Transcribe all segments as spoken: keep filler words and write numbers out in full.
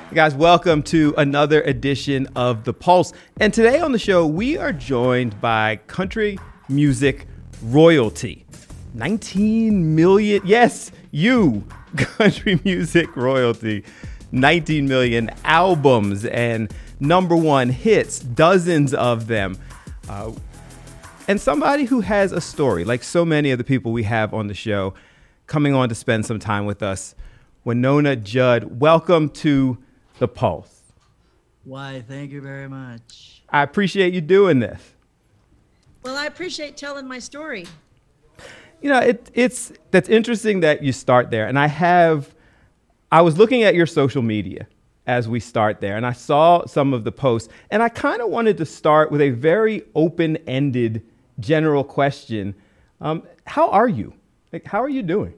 Guys, welcome to another edition of The Pulse. And today on the show, we are joined by country music royalty. nineteen million, yes, you, country music royalty. nineteen million albums and number one hits, dozens of them. Uh, and somebody who has a story, like so many of the people we have on the show, coming on to spend some time with us. Wynonna Judd, welcome to The Pulse. Why, thank you very much. I appreciate you doing this. Well, I appreciate telling my story. You know, it, it's that's interesting that you start there. And I have, I was looking at your social media as we start there, and I saw some of the posts, and I kind of wanted to start with a very open-ended general question. Um, how are you? Like, how are you doing?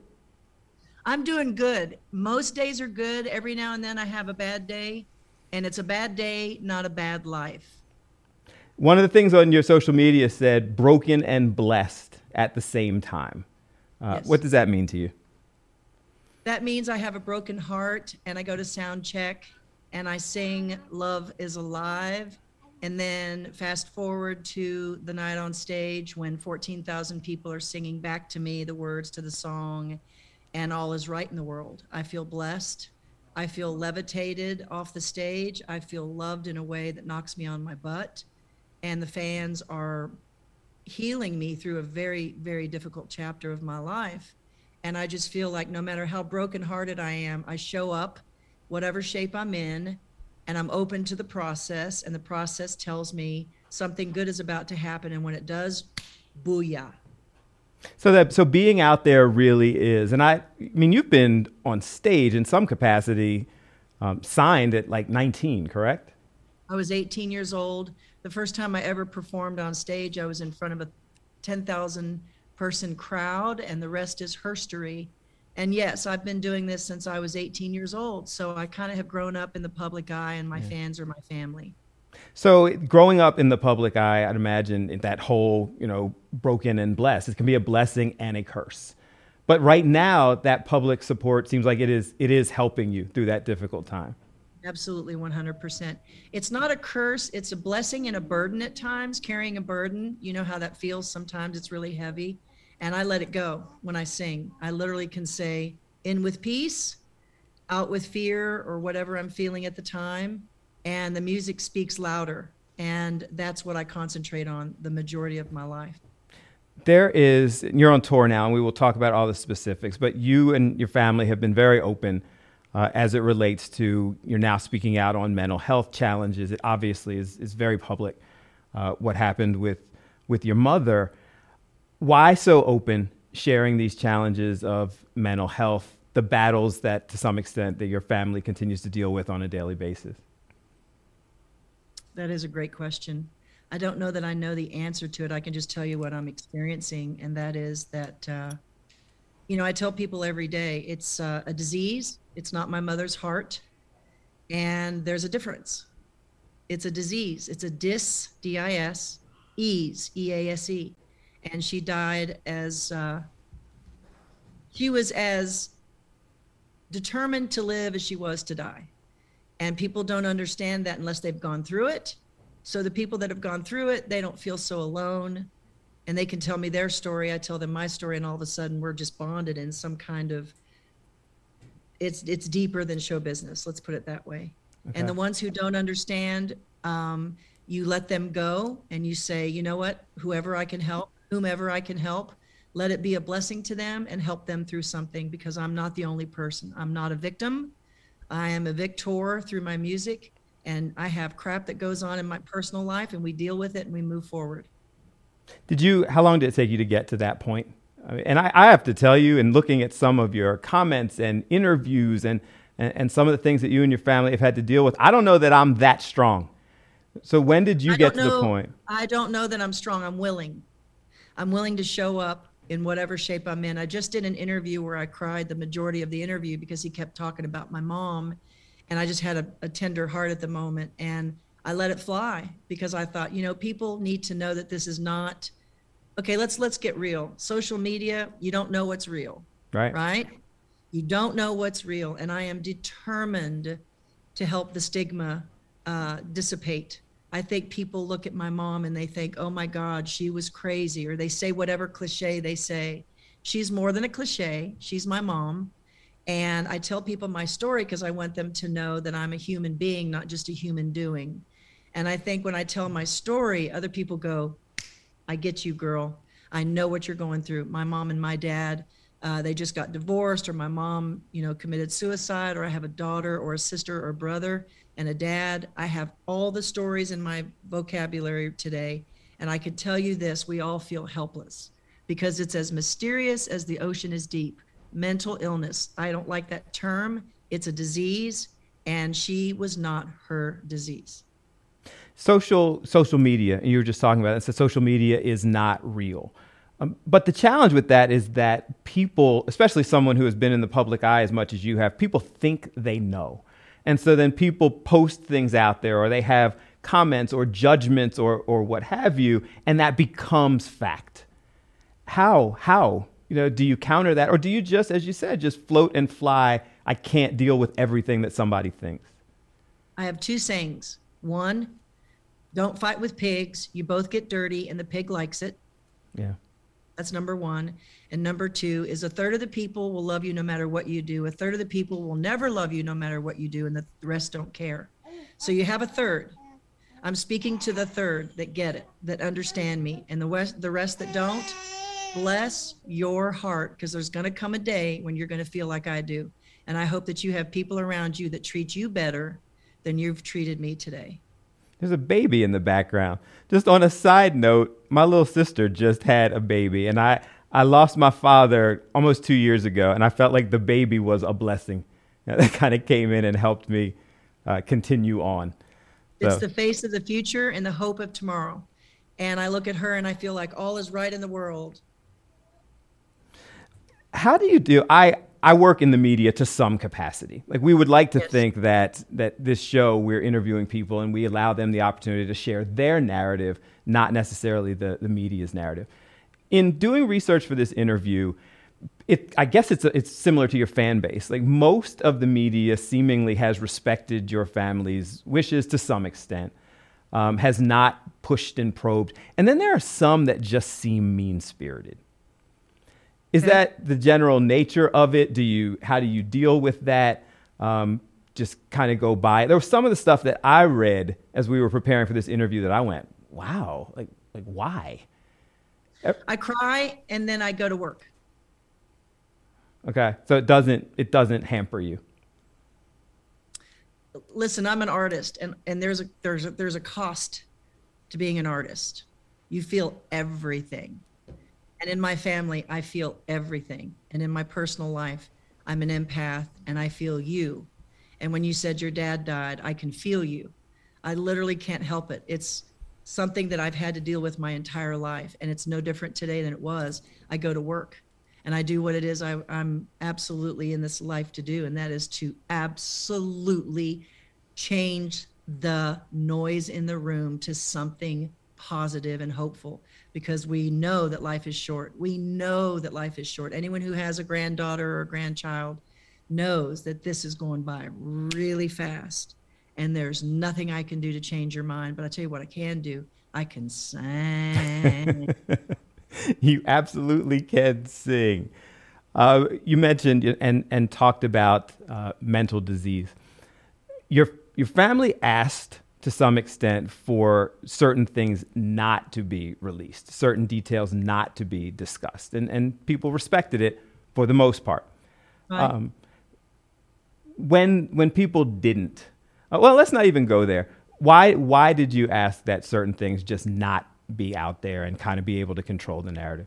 I'm doing good. Most days are good. Every now and then I have a bad day, and it's a bad day, not a bad life. One of the things on your social media said broken and blessed at the same time. Uh, Yes. What does that mean to you? That means I have a broken heart, and I go to sound check, and I sing Love is Alive. And then fast forward to the night on stage when fourteen thousand people are singing back to me the words to the song, and all is right in the world. I feel blessed. I feel levitated off the stage. I feel loved in a way that knocks me on my butt. And the fans are healing me through a very, very difficult chapter of my life. And I just feel like no matter how brokenhearted I am, I show up, whatever shape I'm in, and I'm open to the process. And the process tells me something good is about to happen. And when it does, booyah. So that so being out there really is, and I, I mean, you've been on stage in some capacity, um, signed at like nineteen, correct? I was eighteen years old. The first time I ever performed on stage, I was in front of a ten thousand person crowd, and the rest is herstory. And yes, I've been doing this since I was eighteen years old. So I kind of have grown up in the public eye, and my yeah. fans are my family. So growing up in the public eye, I'd imagine that whole, you know, broken and blessed, it can be a blessing and a curse. But right now, that public support seems like it is it is helping you through that difficult time. Absolutely, one hundred percent. It's not a curse. It's a blessing and a burden at times, carrying a burden. You know how that feels sometimes. It's really heavy. And I let it go when I sing. I literally can say, in with peace, out with fear, or whatever I'm feeling at the time. And the music speaks louder. And that's what I concentrate on the majority of my life. There is, you're on tour now, and we will talk about all the specifics, but you and your family have been very open uh, as it relates to, you're now speaking out on mental health challenges. It obviously is, is very public, uh, what happened with, with your mother. Why so open, sharing these challenges of mental health, the battles that to some extent that your family continues to deal with on a daily basis? That is a great question. I don't know that I know the answer to it. I can just tell you what I'm experiencing, and that is that, uh, you know, I tell people every day, it's uh, a disease. It's not my mother's heart, and there's a difference. It's a disease. It's a dis, D I S, ease, E A S E, and she died as, uh, she was as determined to live as she was to die. And people don't understand that unless they've gone through it. So the people that have gone through it, they don't feel so alone. And they can tell me their story. I tell them my story, and all of a sudden we're just bonded in some kind of, it's it's deeper than show business. Let's put it that way. Okay. And the ones who don't understand, um, you let them go and you say, you know what, whoever I can help, whomever I can help, let it be a blessing to them and help them through something, because I'm not the only person. I'm not a victim. I am a victor through my music, and I have crap that goes on in my personal life, and we deal with it and we move forward. Did you, how long did it take you to get to that point? I mean, and I, I have to tell you, in looking at some of your comments and interviews and, and, and some of the things that you and your family have had to deal with, I don't know that I'm that strong. So when did you I get to know, the point? I don't know that I'm strong. I'm willing. I'm willing to show up in whatever shape I'm in. I just did an interview where I cried the majority of the interview because he kept talking about my mom, and I just had a, a tender heart at the moment, and I let it fly because I thought, you know, people need to know that this is not, okay, let's let's get real. Social media, you don't know what's real, right? Right? You don't know what's real, and I am determined to help the stigma uh, dissipate. I think people look at my mom and they think, oh my God, she was crazy, or they say whatever cliche they say. She's more than a cliche. She's my mom. And I tell people my story because I want them to know that I'm a human being, not just a human doing. And I think when I tell my story, other people go, I get you, girl. I know what you're going through. My mom and my dad, uh, they just got divorced, or my mom, you know, committed suicide, or I have a daughter or a sister or a brother and a dad. I have all the stories in my vocabulary today. And I can tell you this, we all feel helpless because it's as mysterious as the ocean is deep. Mental illness. I don't like that term. It's a disease, and she was not her disease. Social social media, and you were just talking about it, so social media is not real. Um, but the challenge with that is that people, especially someone who has been in the public eye as much as you have, people think they know. And so then people post things out there, or they have comments or judgments or or what have you, and that becomes fact. How? How? You know, do you counter that? Or do you just, as you said, just float and fly? I can't deal with everything that somebody thinks. I have two sayings. One, don't fight with pigs. You both get dirty and the pig likes it. Yeah. That's number one. And number two is a third of the people will love you no matter what you do. A third of the people will never love you no matter what you do, and the rest don't care. So you have a third. I'm speaking to the third that get it, that understand me, and the rest, the rest that don't, bless your heart, because there's going to come a day when you're going to feel like I do. And I hope that you have people around you that treat you better than you've treated me today. There's a baby in the background. Just on a side note, my little sister just had a baby, and I, I lost my father almost two years ago, and I felt like the baby was a blessing. You know, that kind of came in and helped me uh, continue on. It's So, the face of the future and the hope of tomorrow. And I look at her and I feel like all is right in the world. how do you do? I I work in the media to some capacity. Like, we would like to Yes. think that that this show, we're interviewing people and we allow them the opportunity to share their narrative, not necessarily the, the media's narrative. In doing research for this interview, it I guess it's a, it's similar to your fan base. Like, most of the media seemingly has respected your family's wishes to some extent, um, has not pushed and probed. And then there are some that just seem mean-spirited. Is Okay. that the general nature of it? Do you, how do you deal with that? Um, just kind of go by it. There was some of the stuff that I read as we were preparing for this interview that I went, wow, like, like why? I cry and then I go to work. Okay. So it doesn't, it doesn't hamper you. Listen, I'm an artist, and, and there's a there's a, there's a cost to being an artist. You feel everything. And in my family, I feel everything. And in my personal life, I'm an empath and I feel you. And when you said your dad died, I can feel you. I literally can't help it. It's something that I've had to deal with my entire life. And it's no different today than it was. I go to work and I do what it is I, I'm absolutely in this life to do. And that is to absolutely change the noise in the room to something positive and hopeful, because we know that life is short. We know that life is short. Anyone who has a granddaughter or a grandchild knows that this is going by really fast, and there's nothing I can do to change your mind. But I tell you what I can do. I can sing. You absolutely can sing. Uh, you mentioned and, and talked about uh, mental disease. Your, your family asked to some extent for certain things not to be released, certain details not to be discussed. And, and people respected it for the most part. Right. Um, when, when people didn't, uh, well, let's not even go there. Why, why did you ask that certain things just not be out there and kind of be able to control the narrative?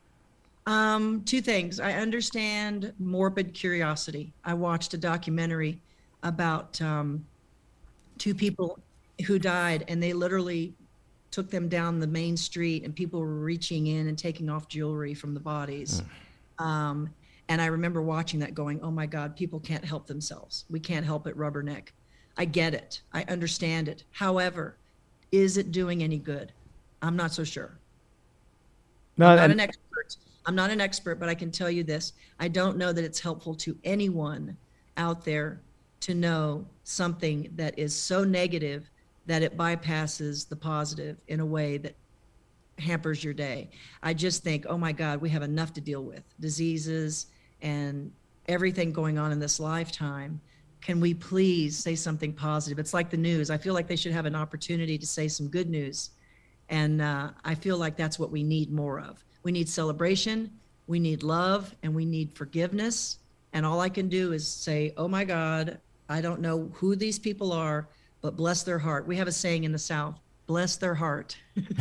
Um, two things. I understand morbid curiosity. I watched a documentary about um, two people who died, and they literally took them down the main street, and people were reaching in and taking off jewelry from the bodies. Mm. Um, and I remember watching that going, oh my God, people can't help themselves. We can't help it, rubberneck. I get it. I understand it. However, is it doing any good? I'm not so sure. No, I'm not and- an expert. I'm not an expert, but I can tell you this. I don't know that it's helpful to anyone out there to know something that is so negative that it bypasses the positive in a way that hampers your day. I just think, oh my God, we have enough to deal with, diseases and everything going on in this lifetime. Can we please say something positive? It's like the news. I feel like they should have an opportunity to say some good news. And uh, I feel like that's what we need more of. We need celebration, we need love, and we need forgiveness. And all I can do is say, oh my God, I don't know who these people are, but bless their heart. We have a saying in the South, bless their heart.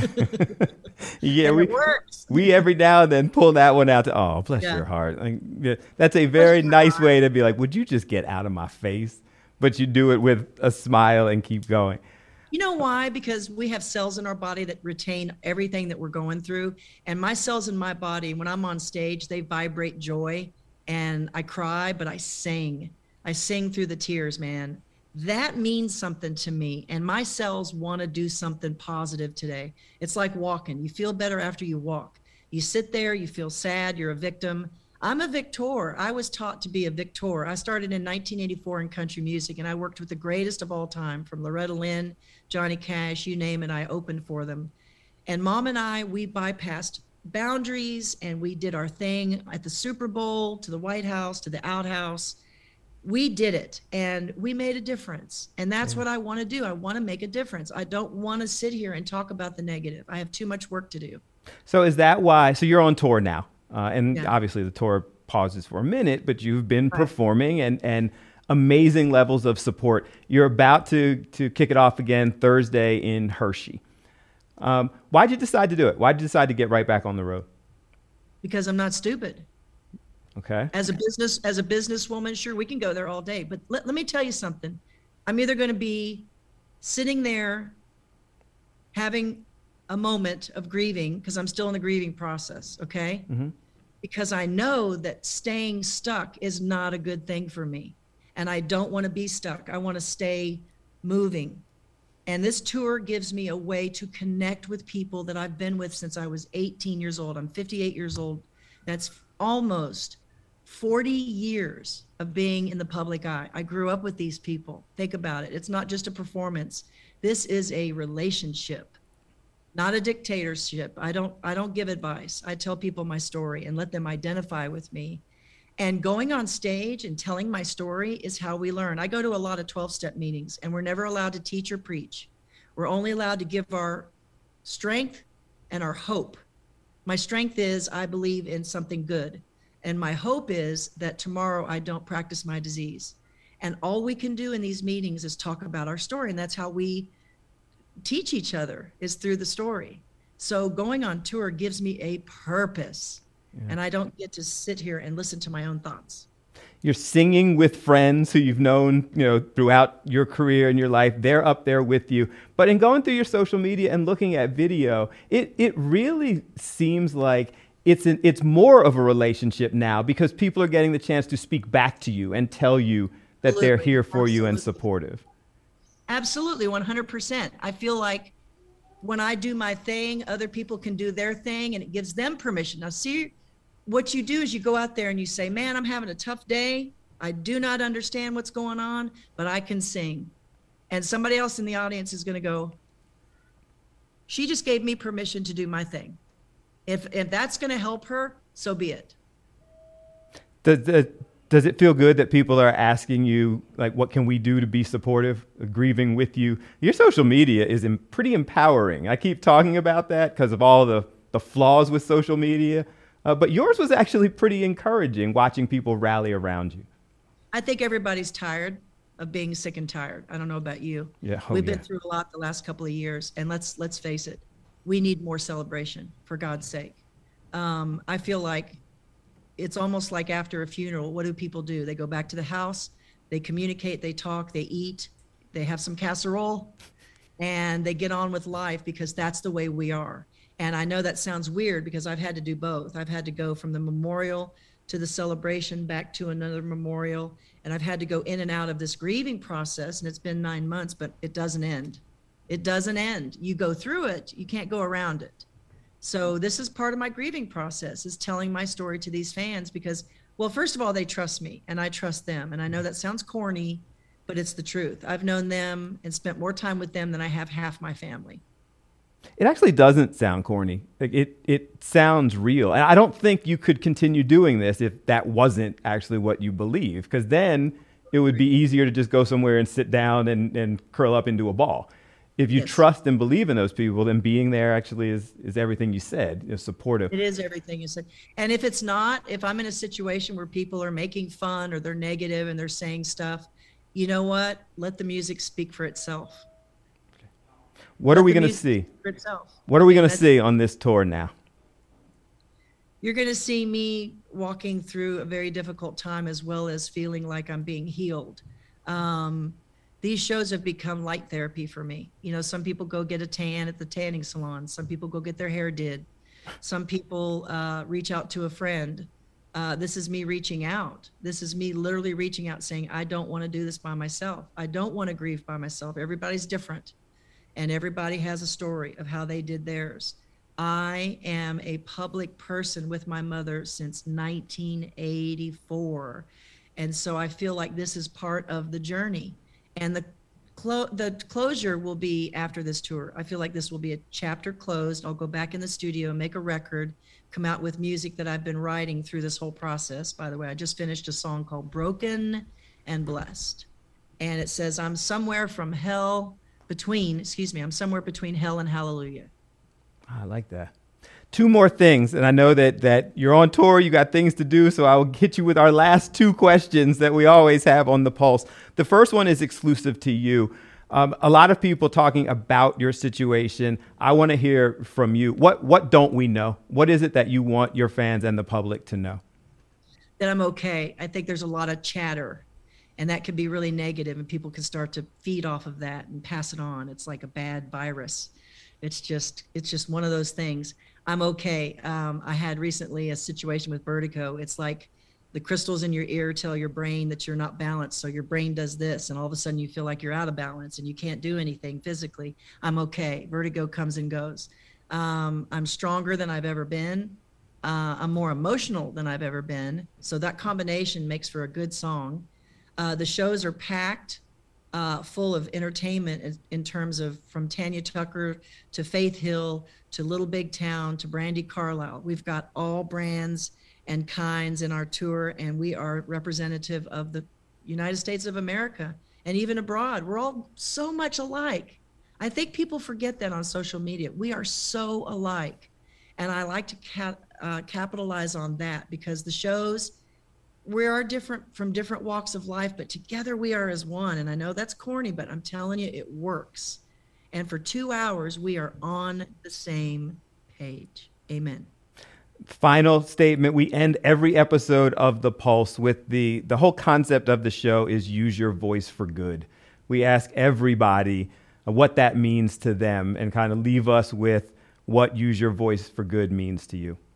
Yeah, and we it works. we every now and then pull that one out to, oh, bless Yeah. your heart. Like, yeah, that's a very your nice heart. way to be like, would you just get out of my face? But you do it with a smile and keep going. You know why? Because we have cells in our body that retain everything that we're going through. And my cells in my body, when I'm on stage, they vibrate joy. And I cry, but I sing. I sing through the tears, man. That means something to me. And my cells want to do something positive today. It's like walking. You feel better after you walk. You sit there, you feel sad, you're a victim. I'm a victor. I was taught to be a victor. I started in nineteen eighty-four in country music, and I worked with the greatest of all time, from Loretta Lynn, Johnny Cash, you name it, I opened for them. And Mom and I, we bypassed boundaries, and we did our thing at the Super Bowl, to the White House, to the outhouse. We did it, and we made a difference. And that's Yeah. what I want to do. I want to make a difference. I don't want to sit here and talk about the negative. I have too much work to do. So is that why? So you're on tour now, uh, and Yeah. obviously the tour pauses for a minute, but you've been Right. performing and and amazing levels of support. You're about to to kick it off again Thursday in Hershey. Um, why'd you decide to do it? Why'd you decide to get right back on the road? Because I'm not stupid. Okay. As a business, as a businesswoman, sure, we can go there all day. But let, let me tell you something. I'm either going to be sitting there having a moment of grieving, because I'm still in the grieving process, okay? Mhm. Because I know that staying stuck is not a good thing for me. And I don't want to be stuck. I want to stay moving. And this tour gives me a way to connect with people that I've been with since I was eighteen years old. I'm fifty-eight years old. That's almost forty years of being in the public eye. I grew up with these people. Think about it. It's not just a performance. This is a relationship, not a dictatorship. I don't I don't give advice. I tell people my story and let them identify with me. And going on stage and telling my story is how we learn. I go to a lot of twelve-step meetings, and we're never allowed to teach or preach. We're only allowed to give our strength and our hope. My strength is I believe in something good. And my hope is that tomorrow I don't practice my disease. And all we can do in these meetings is talk about our story. And that's how we teach each other, is through the story. So going on tour gives me a purpose. Yeah. And I don't get to sit here and listen to my own thoughts. You're singing with friends who you've known, you know, throughout your career and your life. They're up there with you. But in going through your social media and looking at video, it it really seems like it's an, it's more of a relationship now, because people are getting the chance to speak back to you and tell you that Absolutely. they're here for you and Absolutely. supportive. Absolutely, one hundred percent. I feel like when I do my thing, other people can do their thing, and it gives them permission. Now, see, what you do is you go out there and you say, man, I'm having a tough day. I do not understand what's going on, but I can sing. And somebody else in the audience is going to go, she just gave me permission to do my thing. If if that's going to help her, so be it. Does, does, does it feel good that people are asking you, like, what can we do to be supportive, grieving with you? Your social media is em- pretty empowering. I keep talking about that because of all the, the flaws with social media. Uh, but yours was actually pretty encouraging, watching people rally around you. I think everybody's tired of being sick and tired. I don't know about you. Yeah, oh, We've yeah. been through a lot the last couple of years, and let's let's face it, we need more celebration, for God's sake. Um, I feel like it's almost like after a funeral, what do people do? They go back to the house, they communicate, they talk, they eat, they have some casserole, and they get on with life, because that's the way we are. And I know that sounds weird, because I've had to do both. I've had to go from the memorial to the celebration, back to another memorial, and I've had to go in and out of this grieving process, and it's been nine months, but it doesn't end. It doesn't end. You go through it, you can't go around it. So this is part of my grieving process, is telling my story to these fans, because, well, first of all, they trust me and I trust them. And I know that sounds corny, but it's the truth. I've known them and spent more time with them than I have half my family. It actually doesn't sound corny. Like it, it sounds real. And I don't think you could continue doing this if that wasn't actually what you believe, because then it would be easier to just go somewhere and sit down and, and curl up into a ball. If you yes. trust and believe in those people, then being there actually is, is everything you said, you know, supportive. It is everything you said. And if it's not, if I'm in a situation where people are making fun or they're negative and they're saying stuff, you know what? Let the music speak for itself. Okay. What Let are we going to see? For itself. What are we going to see on this tour now? You're going to see me walking through a very difficult time as well as feeling like I'm being healed. Um, These shows have become light therapy for me. You know, some people go get a tan at the tanning salon. Some people go get their hair did. Some people uh, reach out to a friend. Uh, this is me reaching out. This is me literally reaching out saying, I don't want to do this by myself. I don't want to grieve by myself. Everybody's different. And everybody has a story of how they did theirs. I am a public person with my mother since nineteen eighty-four. And so I feel like this is part of the journey. And the clo- the closure will be after this tour. I feel like this will be a chapter closed. I'll go back in the studio, make a record, come out with music that I've been writing through this whole process. By the way, I just finished a song called Broken and Blessed. And it says, I'm somewhere from hell between, excuse me, I'm somewhere between hell and hallelujah. I like that. Two more things, and I know that that you're on tour, you got things to do, so I will hit you with our last two questions that we always have on The Pulse. The first one is exclusive to you. Um, a lot of people talking about your situation. I want to hear from you. What what don't we know? What is it that you want your fans and the public to know? That I'm okay. I think there's a lot of chatter, and that can be really negative, and people can start to feed off of that and pass it on. It's like a bad virus. It's just it's just one of those things. I'm okay. Um, I had recently a situation with vertigo. It's like the crystals in your ear tell your brain that you're not balanced. So your brain does this, and all of a sudden you feel like you're out of balance and you can't do anything physically. I'm okay. Vertigo comes and goes. Um, I'm stronger than I've ever been. Uh, I'm more emotional than I've ever been. So that combination makes for a good song. Uh, the shows are packed. Uh, full of entertainment in, in terms of from Tanya Tucker to Faith Hill to Little Big Town to Brandy Carlisle. We've got all brands and kinds in our tour, and we are representative of the United States of America and even abroad. We're all so much alike. I think people forget that on social media. We are so alike. And I like to ca- uh, capitalize on that because the shows, we are different from different walks of life, but together we are as one. And I know that's corny, but I'm telling you, it works. And for two hours, we are on the same page. Amen. Final statement. We end every episode of The Pulse with the, the whole concept of the show is use your voice for good. We ask everybody what that means to them and kind of leave us with what use your voice for good means to you.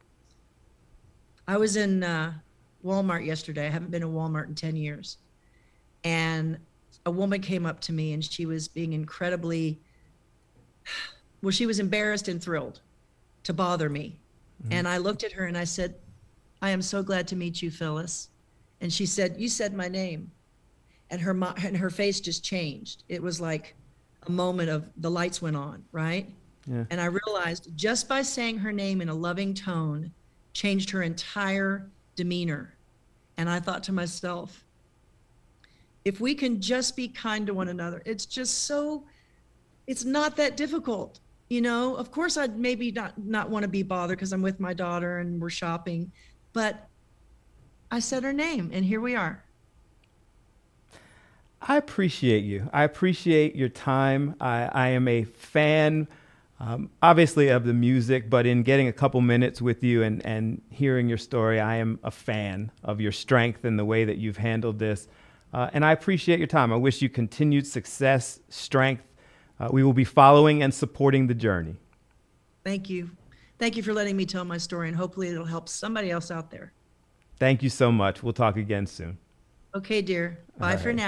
I was in, uh, Walmart yesterday. I haven't been in Walmart in ten years. And a woman came up to me and she was being incredibly, well, she was embarrassed and thrilled to bother me. Mm-hmm. And I looked at her and I said, I am so glad to meet you, Phyllis. And she said, you said my name. And her, and her face just changed. It was like a moment of the lights went on, right? Yeah. And I realized just by saying her name in a loving tone changed her entire demeanor. And I thought to myself, if we can just be kind to one another, it's just so, it's not that difficult. You know, of course I'd maybe not, not want to be bothered because I'm with my daughter and we're shopping, but I said her name and here we are. I appreciate you. I appreciate your time. I, I am a fan Um, obviously of the music, but in getting a couple minutes with you and, and hearing your story, I am a fan of your strength and the way that you've handled this. Uh, and I appreciate your time. I wish you continued success, strength. Uh, we will be following and supporting the journey. Thank you. Thank you for letting me tell my story, and hopefully it'll help somebody else out there. Thank you so much. We'll talk again soon. Okay, dear. Bye All for right. now.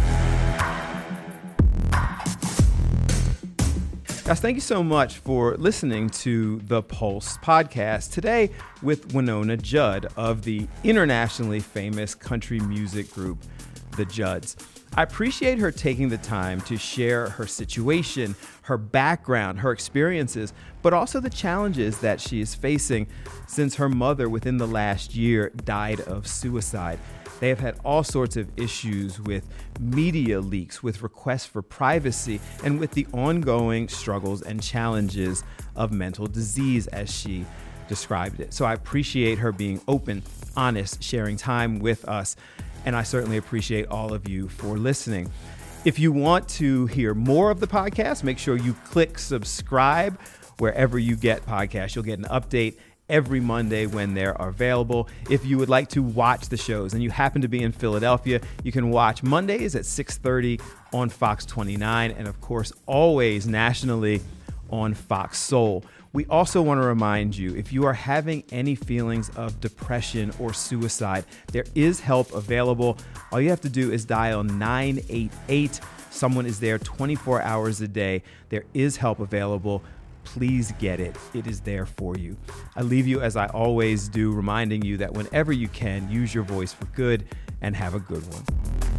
Guys, thank you so much for listening to the Pulse podcast today with Wynonna Judd of the internationally famous country music group, The Judds. I appreciate her taking the time to share her situation, her background, her experiences, but also the challenges that she is facing since her mother within the last year died of suicide. They have had all sorts of issues with media leaks, with requests for privacy, and with the ongoing struggles and challenges of mental disease, as she described it. So I appreciate her being open, honest, sharing time with us, and I certainly appreciate all of you for listening. If you want to hear more of the podcast, make sure you click subscribe wherever you get podcasts. You'll get an update every Monday when they're available. If you would like to watch the shows and you happen to be in Philadelphia, you can watch Mondays at six thirty on Fox twenty-nine, and of course, always nationally on Fox Soul. We also want to remind you, if you are having any feelings of depression or suicide, there is help available. All you have to do is dial nine eight eight. Someone is there twenty-four hours a day. There is help available. Please get it. It is there for you. I leave you, as I always do, reminding you that whenever you can, use your voice for good and have a good one.